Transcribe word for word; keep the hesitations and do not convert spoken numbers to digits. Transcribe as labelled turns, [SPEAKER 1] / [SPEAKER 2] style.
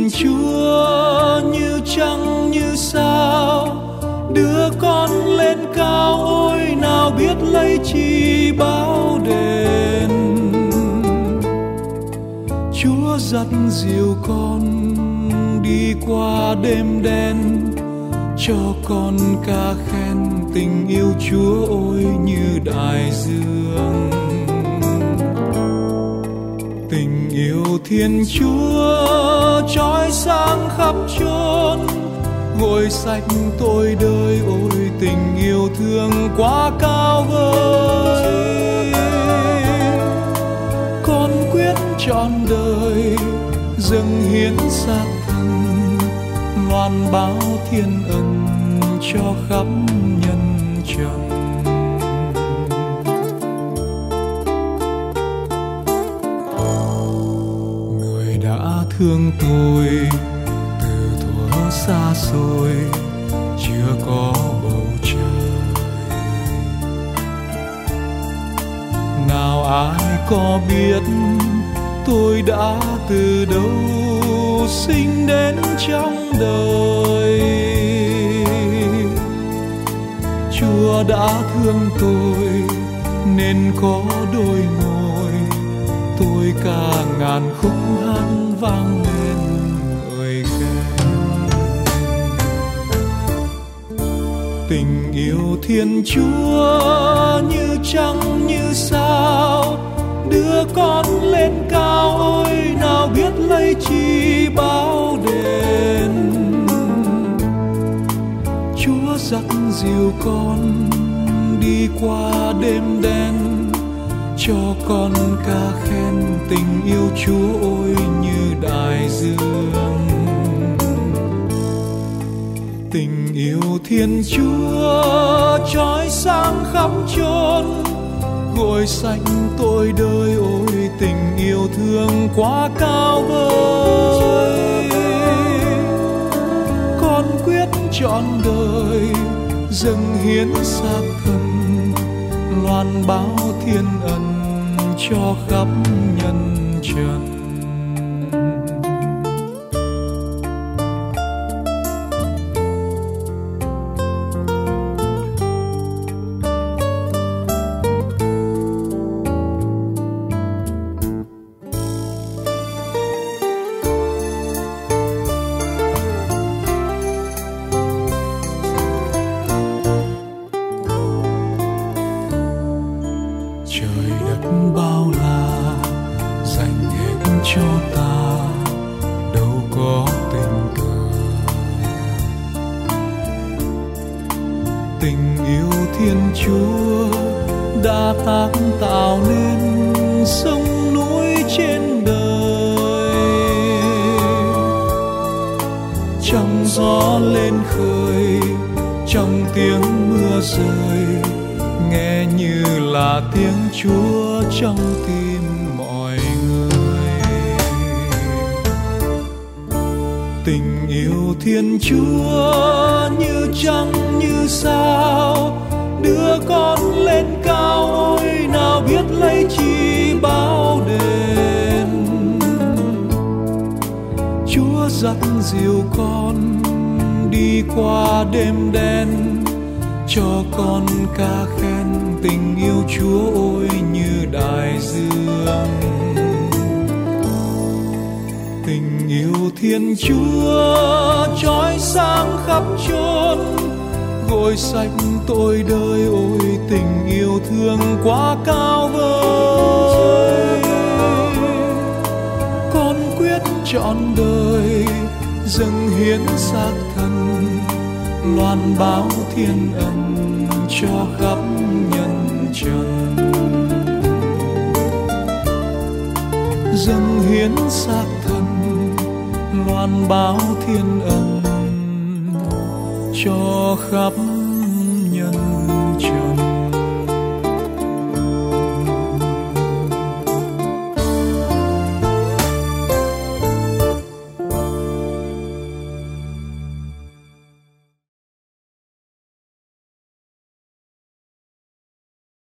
[SPEAKER 1] Thiên Chúa như trăng như sao, đưa con lên cao, ôi nào biết lấy chi báo đền. Chúa dắt dìu con đi qua đêm đen, cho con ca khen tình yêu Chúa ôi như đại dương. Tình yêu Thiên Chúa trói sáng khắp chốn, gội sạch tôi đời, ôi tình yêu thương quá cao vời. Con quyết trọn đời dâng hiến xác thân, loan báo thiên ân cho khắp nhân trần. Người đã thương tôi từ thuở xa xôi, chưa có bầu trời. Nào ai có biết tôi đã từ đâu sinh đến trong đời. Chúa đã thương tôi nên có đôi môi, tôi ca ngàn khúc hát vang lên lời khen. Tình yêu Thiên Chúa như trăng như sao, đưa con lên cao, ôi nào biết lấy chi báo đền. Chúa dắt dìu con đi qua đêm đen, cho con ca khen tình yêu Chúa ôi như đại dương. Tình yêu Thiên Chúa trói sáng khắp chốn, gội sạch tôi đời, ôi tình yêu thương quá cao vời. Con quyết trọn đời dâng hiến xác thân, loan báo thiên ân cho khắp nhân trần. Chúa trong tim mọi người. Tình yêu Thiên Chúa như trăng như sao, đưa con lên cao, ôi nào biết lấy chi báo đền. Chúa dắt dìu con đi qua đêm đen, cho con ca khen tình yêu Chúa ôi như đại dương. Tình yêu Thiên Chúa trói sáng khắp chốn, gội sạch tôi đời, ôi tình yêu thương quá cao vời. Con quyết trọn đời dâng hiến xác thân, loan báo thiên ân cho khắp nhân trần. Dâng hiến xác thân, loan báo thiên ân cho khắp